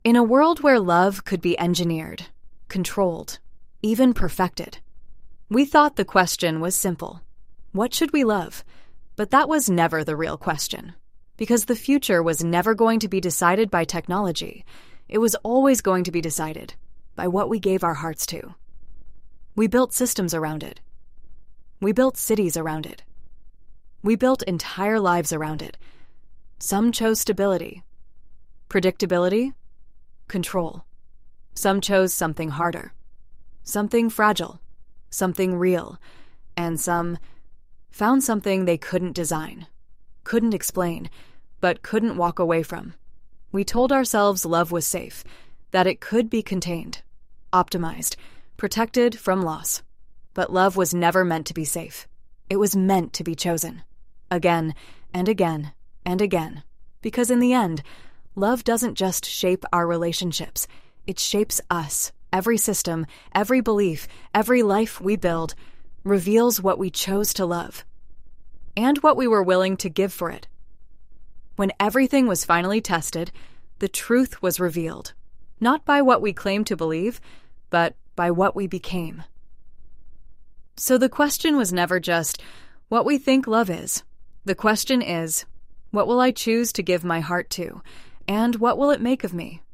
In a world where love could be engineered, controlled, even perfected, we thought the question was simple. What should we love? But that was never the real question, because the future was never going to be decided by technology. It was always going to be decided by what we gave our hearts to. We built systems around it. We built cities around it. We built entire lives around it. Some chose stability, predictability, control. Some chose something harder, something fragile, something real, and some found something they couldn't design, couldn't explain, but couldn't walk away from. We told ourselves love was safe, that it could be contained, optimized, protected from loss. But love was never meant to be safe. It was meant to be chosen. Again and again and again. Because in the end, love doesn't just shape our relationships. It shapes us. Every system, every belief, every life we build reveals what we chose to love and what we were willing to give for it. When everything was finally tested, the truth was revealed, not by what we claimed to believe, but by what we became. So the question was never just what we think love is. The question is, what will I choose to give my heart to, and what will it make of me?